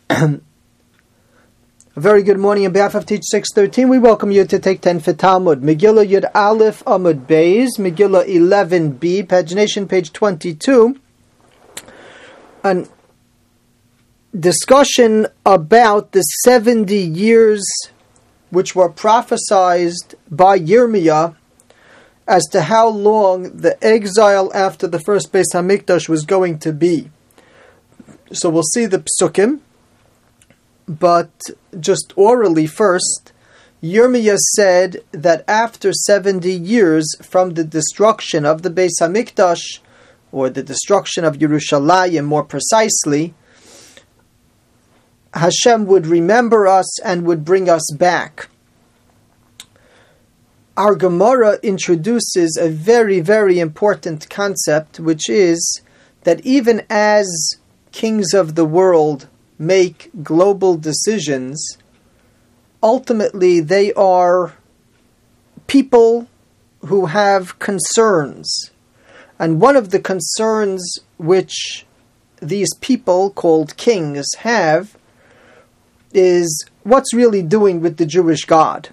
A very good morning on behalf of Teach 613. We welcome you to take 10 for Talmud. Megillah Yud Aleph Amud Beis, Megillah 11b, pagination page 22. An discussion about the 70 years which were prophesied by Yirmiyah as to how long the exile after the first Beis HaMikdash was going to be. So we'll see the psukim. But just orally first, Yirmiyah said that after 70 years from the destruction of the Beis HaMikdash, or the destruction of Yerushalayim more precisely, Hashem would remember us and would bring us back. Our Gemara introduces a very, very important concept, which is that even as kings of the world make global decisions, ultimately they are people who have concerns. And one of the concerns which these people called kings have is what's really doing with the Jewish God.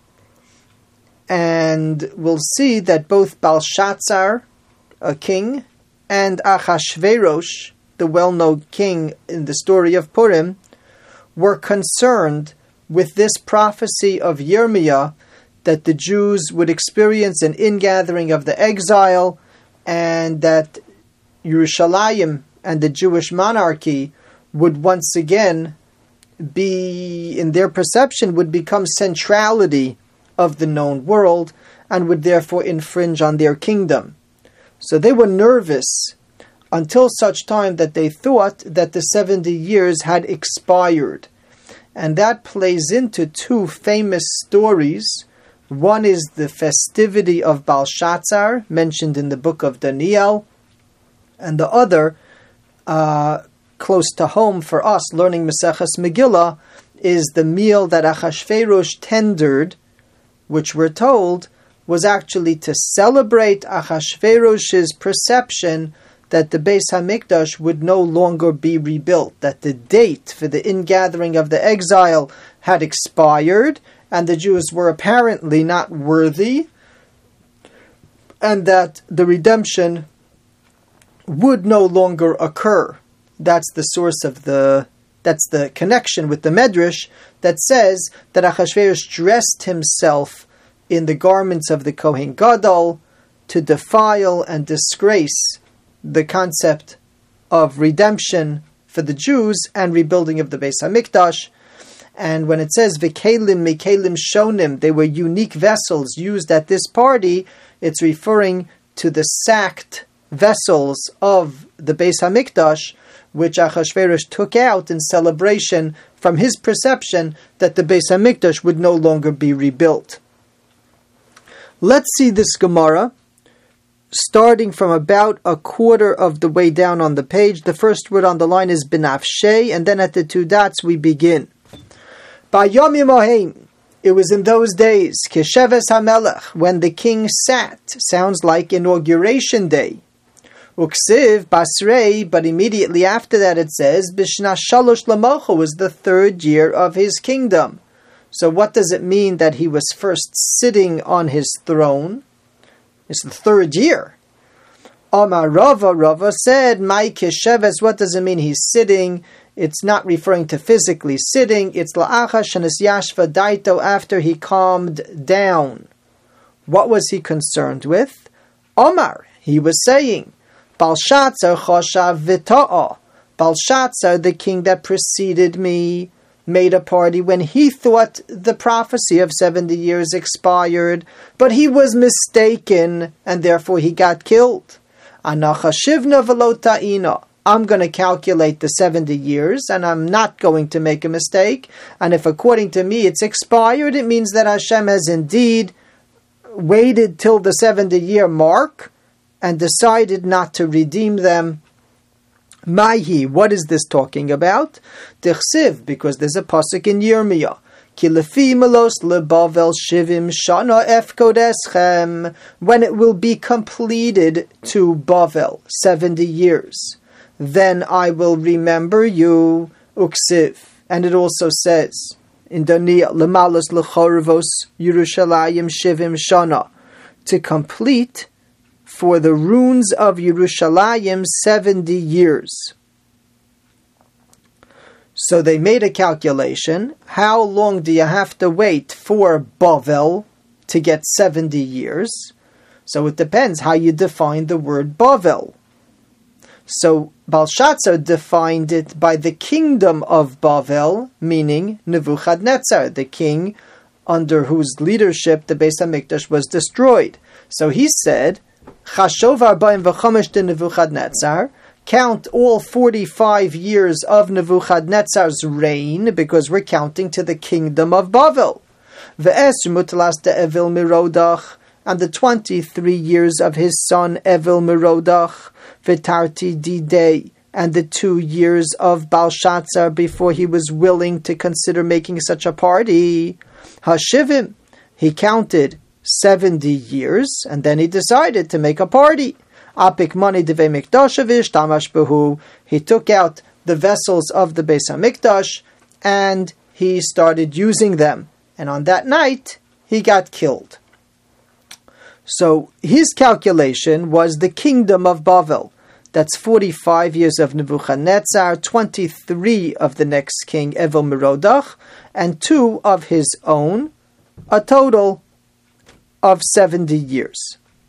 And we'll see that both Belshazzar, a king, and Achashverosh, the well-known king in the story of Purim, were concerned with this prophecy of Yirmiyah that the Jews would experience an ingathering of the exile and that Yerushalayim and the Jewish monarchy would once again be, in their perception, would become centrality of the known world and would therefore infringe on their kingdom. So they were nervous until such time that they thought that the 70 years had expired. And that plays into two famous stories. One is the festivity of Belshazzar, mentioned in the book of Daniel, and the other, close to home for us, learning Maseches Megillah, is the meal that Achashverosh tendered, which we're told was actually to celebrate Achashverosh's perception that the Beis HaMikdash would no longer be rebuilt, that the date for the ingathering of the exile had expired, and the Jews were apparently not worthy, and that the redemption would no longer occur. That's the source of that's the connection with the Medrash that says that Achashverosh dressed himself in the garments of the Kohen Gadol to defile and disgrace the concept of redemption for the Jews and rebuilding of the Beis HaMikdash. And when it says V'kelim Mikelim Shonim, they were unique vessels used at this party, it's referring to the sacked vessels of the Beis HaMikdash, which Achashverosh took out in celebration from his perception that the Beis HaMikdash would no longer be rebuilt. Let's see this Gemara, starting from about a quarter of the way down on the page. The first word on the line is B'nafshei, and then at the two dots we begin. B'yomim oheim, it was in those days, Kesheves HaMelech, when the king sat, sounds like inauguration day. Uksiv Basrei, but immediately after that it says, Bishna Shalosh Lamocha was the third year of his kingdom. So what does it mean that he was first sitting on his throne? It's the third year. Amar Rava said, Mai Kesheves, what does it mean he's sitting? It's not referring to physically sitting, it's La'achash Shanis Yashva Daito, after he calmed down. What was he concerned with? Omar, he was saying, Belshazzar Choshav Vita'a. Belshazzar, the king that preceded me, made a party when he thought the prophecy of 70 years expired, but he was mistaken, and therefore he got killed. Anachashivna Velota'ina. I'm going to calculate the 70 years, and I'm not going to make a mistake. And if according to me it's expired, it means that Hashem has indeed waited till the 70-year mark and decided not to redeem them. Maihi, what is this talking about? Tichsiv, because there's a pasuk in Yirmiyah. Ki lefi melos lebavel shivim shana efkodeschem, when it will be completed to Bavel, 70 years. Then I will remember you. Uksiv. And it also says in Daniel, Lemalos Lechorvos Yerushalayim Shivim Shana, to complete for the runes of Yerushalayim 70 years. So they made a calculation. How long do you have to wait for Bavel to get 70 years? So it depends how you define the word Bavel. So Belshazzar defined it by the kingdom of Bavel, meaning Nebuchadnezzar, the king under whose leadership the Beis HaMikdash was destroyed. So he said, Chashov 45 de Nebuchadnezzar, count all 45 years of Nebuchadnezzar's reign, because we're counting to the kingdom of Bavel. Ve'es mutlas de Evil Merodach, and the 23 years of his son Evil Merodach, V'tarti Didei, and the 2 years of Belshazzar before he was willing to consider making such a party. Hashivim, he counted 70 years, and then he decided to make a party. Apik mani devei mikdashavish tamash behu. He took out the vessels of the Beis HaMikdash and he started using them. And on that night, he got killed. So his calculation was the kingdom of Bavel. That's 45 years of Nebuchadnezzar, 23 of the next king, Evil Merodach, and 2 of his own, a total of 70 years.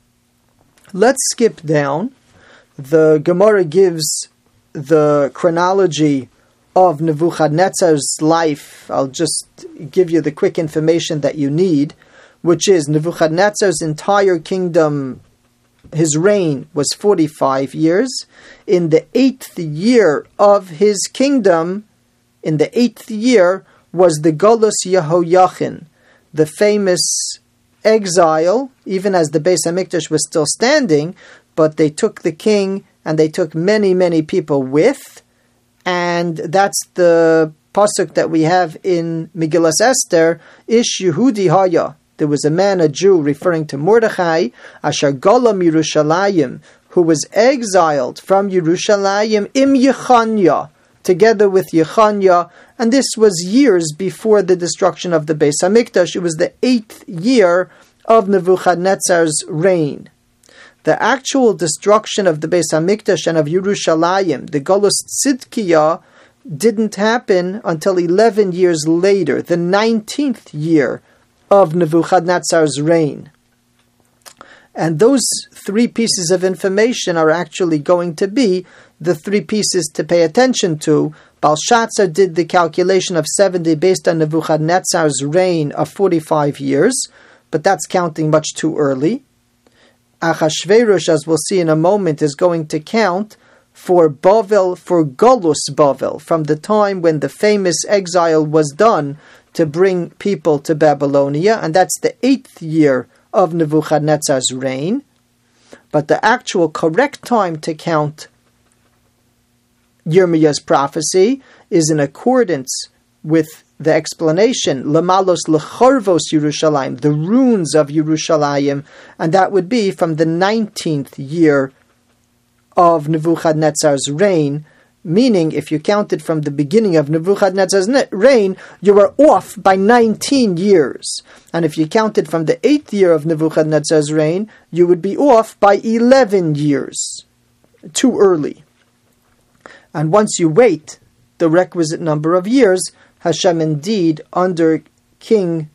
Let's skip down. The Gemara gives the chronology of Nebuchadnezzar's life. I'll just give you the quick information that you need, which is Nebuchadnezzar's entire kingdom, his reign was 45 years. In the 8th year of his kingdom, in the 8th year, was the Golus Yehoiachin, the famous exile, even as the Beis HaMikdash was still standing, but they took the king and they took many, many people with, and that's the pasuk that we have in Megillas Esther, Ish Yehudi Haya. There was a man, a Jew, referring to Mordechai, Asher Golam Yerushalayim, who was exiled from Yerushalayim im Yechanya, together with Yechanya, and this was years before the destruction of the Beis HaMikdash. It was the 8th year of Nebuchadnezzar's reign. The actual destruction of the Beis HaMikdash and of Yerushalayim, the Golus Tzidkiyah, didn't happen until 11 years later, the 19th year of Nebuchadnezzar's reign. And those 3 pieces of information are actually going to be the 3 pieces to pay attention to. Belshazzar did the calculation of 70 based on Nebuchadnezzar's reign of 45 years, but that's counting much too early. Achashverosh, as we'll see in a moment, is going to count for Bavel, for Golus Bavel, from the time when the famous exile was done to bring people to Babylonia, and that's the 8th year of Nebuchadnezzar's reign. But the actual correct time to count Yirmiyah's prophecy is in accordance with the explanation, Lemalos Lechorvos Yerushalayim, the runes of Yerushalayim, and that would be from the 19th year of Nebuchadnezzar's reign, meaning if you counted from the beginning of Nebuchadnezzar's reign, you were off by 19 years. And if you counted from the 8th year of Nebuchadnezzar's reign, you would be off by 11 years. Too early. And once you wait the requisite number of years, Hashem indeed, under King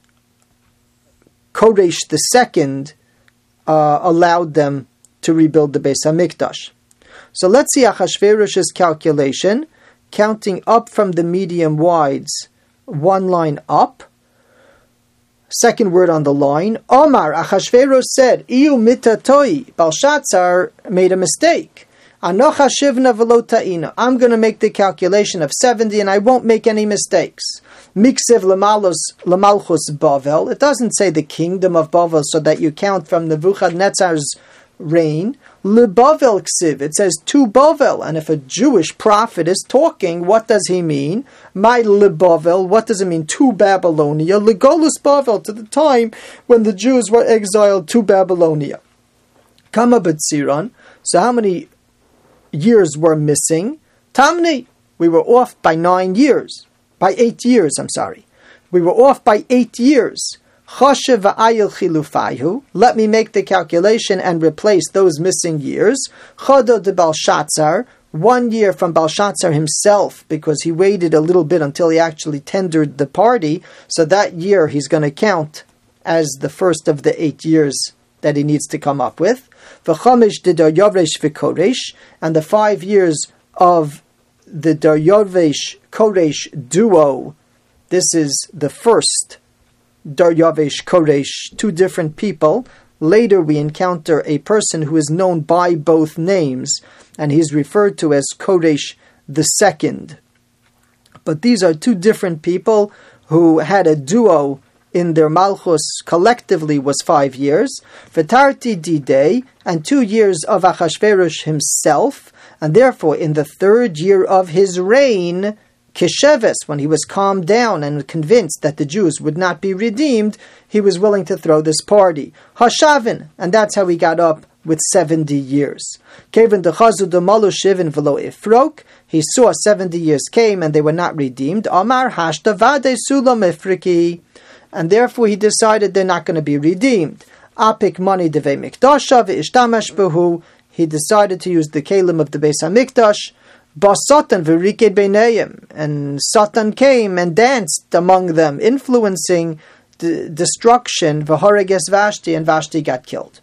Koresh II, allowed them to rebuild the Beis HaMikdash. So let's see Achashverosh's calculation, counting up from the medium wides, 1 line up. Second word on the line, Omar, Achashverosh said, Iyu mitatoi, Belshazzar made a mistake. I'm going to make the calculation of 70 and I won't make any mistakes. Miksiv Lamalchus Bavel. It doesn't say the kingdom of Bavel so that you count from Nebuchadnezzar's reign. LeBavel Ksiv. It says to Bavel. And if a Jewish prophet is talking, what does he mean? My LeBavel. What does it mean? To Babylonia. Legolus Bavel. To the time when the Jews were exiled to Babylonia. Kama B'tziron. So how many years were missing? Tamni, we were off by 8 years. We were off by 8 years. Let me make the calculation and replace those missing years. Chodo de Belshazzar, 1 year from Belshazzar himself, because he waited a little bit until he actually tendered the party. So that year he's going to count as the first of the 8 years that he needs to come up with. V'chomish de Daryavesh v'Koresh, and the 5 years of the Daryavesh Koresh duo. This is the first Daryavesh Koresh, 2 different people. Later we encounter a person who is known by both names, and he's referred to as Koresh the second. But these are 2 different people who had a duo in their Malchus, collectively was 5 years. V'tarti didei, and 2 years of Achashverosh himself, and therefore in the 3rd year of his reign, Kisheves, when he was calmed down and convinced that the Jews would not be redeemed, he was willing to throw this party. Hashavin, and that's how he got up with 70 years. Kevin dechazu demalu shivin v'lo ifrok, he saw 70 years came and they were not redeemed. Amar hashta vade sulam ifriki, and therefore he decided they're not going to be redeemed. Apik mani devei mikdasha v'ishtamash behu, he decided to use the kelim of the Beis HaMikdash. Basatan v'riked beinayim, and Satan came and danced among them, influencing destruction. V'horeges Vashti, and Vashti got killed.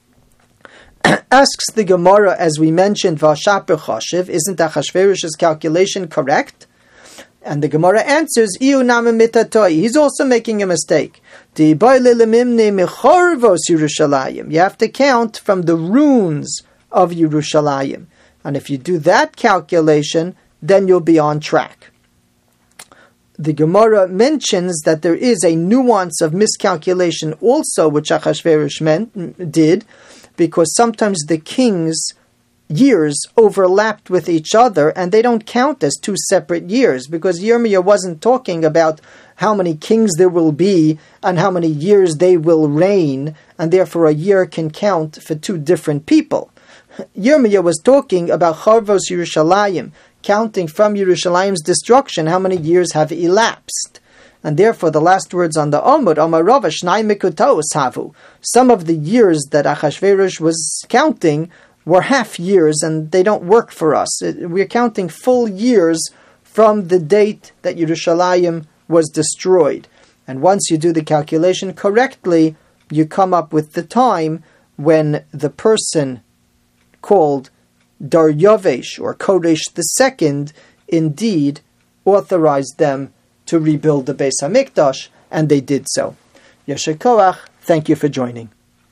Asks the Gemara, as we mentioned, Vashaper Choshev, isn't Achashverosh's calculation correct? And the Gemara answers, Iu nama mitatoi, he's also making a mistake. You have to count from the runes of Yerushalayim. And if you do that calculation, then you'll be on track. The Gemara mentions that there is a nuance of miscalculation also, which Achashverosh did, because sometimes the king's years overlapped with each other, and they don't count as 2 separate years, because Yirmiyah wasn't talking about how many kings there will be and how many years they will reign, and therefore a year can count for 2 different people. Yirmiyah was talking about Charvos Yerushalayim, counting from Yerushalayim's destruction, how many years have elapsed. And therefore the last words on the Amud, Amarava Shnai Mikutos Havu. Some of the years that Achashverosh was counting were half years, and they don't work for us. We're counting full years from the date that Yerushalayim was destroyed. And once you do the calculation correctly, you come up with the time when the person called Daryavesh or Koresh II indeed authorized them to rebuild the Beis HaMikdash, and they did so. Yasher Koach, thank you for joining.